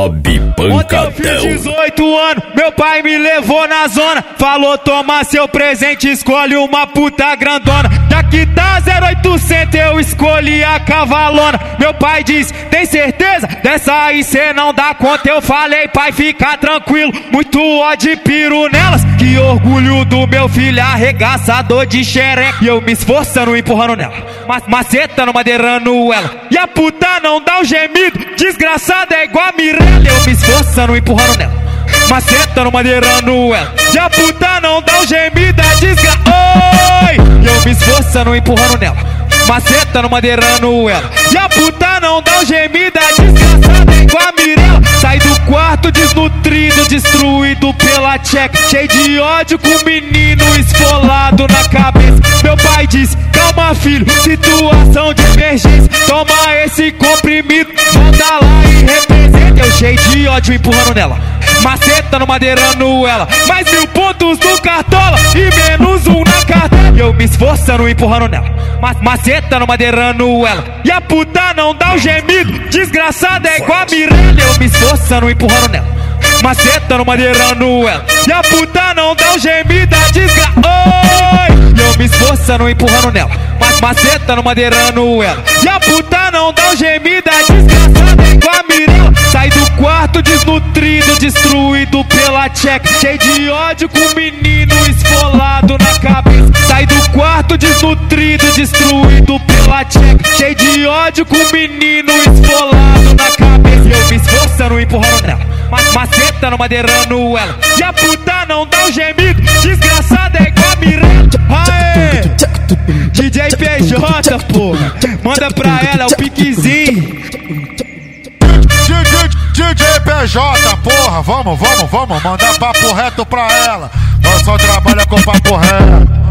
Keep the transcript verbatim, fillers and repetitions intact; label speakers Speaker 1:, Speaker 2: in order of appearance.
Speaker 1: Bob Pancadão.
Speaker 2: Ontem eu fiz dezoito anos, meu pai me levou na zona. Falou, toma seu presente, escolhe uma puta grandona. Já que tá zero oitocentos, eu escolhi a cavalona. Meu pai disse, tem certeza? Dessa aí cê não dá conta. Eu falei, pai, fica tranquilo, muito ódio e piro nelas. Que orgulho do meu filho, arregaçador de xereca. E eu me esforçando, empurrando nela, mas macetando, madeirando ela. E a puta não dá um gemido, desgraçada é igual a Mirella. Eu me esforçando, empurrando nela, macetando, madeirando ela. E a puta não dá um gemido, a desgra... Oi! E eu me esforçando, empurrando nela, macetando, madeirando ela. E a puta não dá um gemido, a desgraçada é igual a Mirella. Sai do quarto desnutrido, destruído pela tcheca, cheio de ódio com o menino esfolado na cabeça. Meu pai disse, calma filho, situação de emergência. Toma esse comprimido, volta lá e representa. Eu cheio de ódio empurrando nela, macetando, madeirando ela. Mais mil pontos no cartola e menos um na carteira. E eu me esforçando, empurrando nela, macetando, madeirando ela. E a puta não dá um gemido, desgraçada é igual a Mirella. Eu me esforçando, empurrando nela, macetando, madeirando ela. E a puta não dá um gemido, a desgra... Oi! E eu me esforçando, empurrando nela, macetando, madeirando ela. E a puta não dá um gemido, a desgraçada é igual a Mirella. Sai do quarto desnutrido, destruído pela tcheca, cheio de ódio com o menino esfolado na cabeça. Sai do quarto desnutrido, destruído pela tcheca, cheio de ódio com o menino esfolado na cabeça. E eu me esforçando, empurrando nela, macetando, madeirando ela. E a puta não dá um gemido, desgraçada é igual a Mirella. Aê! D J P J, porra, manda pra ela o piquezinho.
Speaker 3: D J P J, porra, vamos, vamos, vamos mandar papo reto pra ela. Nós só trabalha com papo reto.